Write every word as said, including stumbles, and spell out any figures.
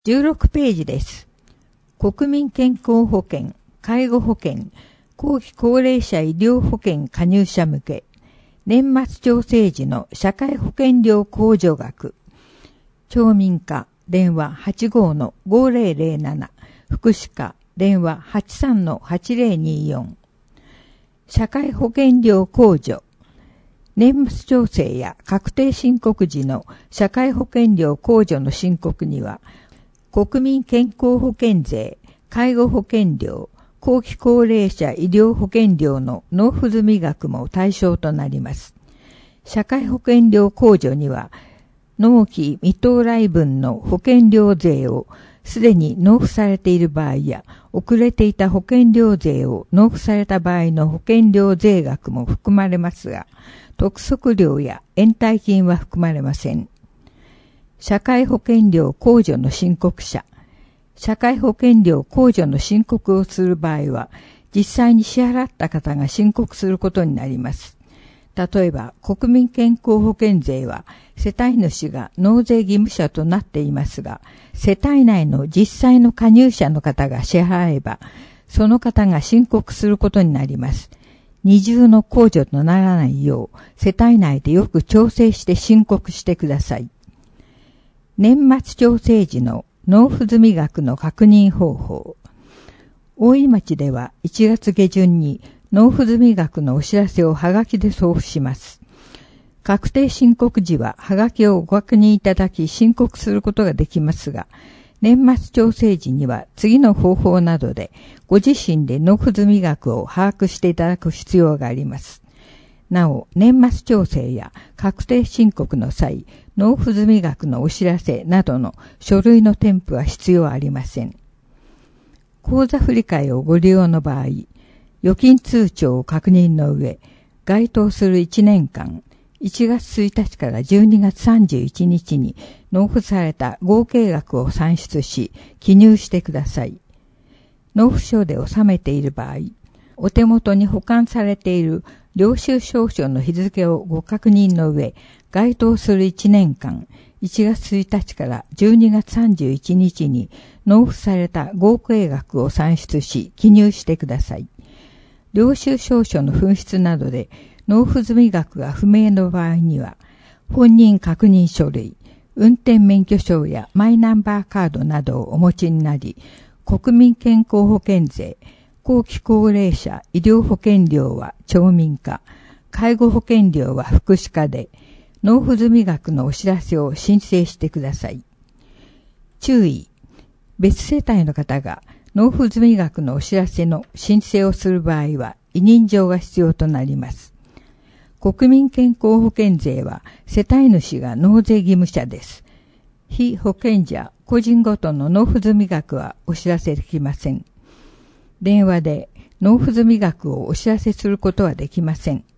じゅうろくページです。国民健康保険、介護保険、後期高齢者医療保険加入者向け、年末調整時の社会保険料控除額、町民課、電話 はちご の ごぜろぜろなな、福祉課、電話 はちさん の はちぜろによん、社会保険料控除、年末調整や確定申告時の社会保険料控除の申告には、国民健康保険税、介護保険料、後期高齢者医療保険料の納付済み額も対象となります。社会保険料控除には、納期未到来分の保険料税をすでに納付されている場合や、遅れていた保険料税を納付された場合の保険料税額も含まれますが、督促料や延滞金は含まれません。社会保険料控除の申告者。社会保険料控除の申告をする場合は、実際に支払った方が申告することになります。例えば、国民健康保険税は、世帯主が納税義務者となっていますが、世帯内の実際の加入者の方が支払えば、その方が申告することになります。二重の控除とならないよう、世帯内でよく調整して申告してください。年末調整時の納付済み額の確認方法。大井町ではいちがつげじゅんに納付済み額のお知らせをはがきで送付します。確定申告時ははがきをご確認いただき申告することができますが、年末調整時には次の方法などでご自身で納付済み額を把握していただく必要があります。なお、年末調整や確定申告の際、納付済み額のお知らせなどの書類の添付は必要ありません。口座振替をご利用の場合、預金通帳を確認の上、該当するいちねんかん、いちがつついたちからじゅうにがつさんじゅういちにちに納付された合計額を算出し、記入してください。納付書で納めている場合、お手元に保管されている領収証書の日付をご確認の上、該当するいちねんかん、いちがつついたちからじゅうにがつさんじゅういちにちに納付された合計額を算出し、記入してください。領収証書の紛失などで納付済み額が不明の場合には、本人確認書類、運転免許証やマイナンバーカードなどをお持ちになり、国民健康保険税、後期高齢者医療保険料は町民課、介護保険料は福祉課で、納付済み額のお知らせを申請してください。注意。別世帯の方が納付済み額のお知らせの申請をする場合は委任状が必要となります。国民健康保険税は世帯主が納税義務者です。被保険者、個人ごとの納付済み額はお知らせできません。電話で納付済み額をお知らせすることはできません。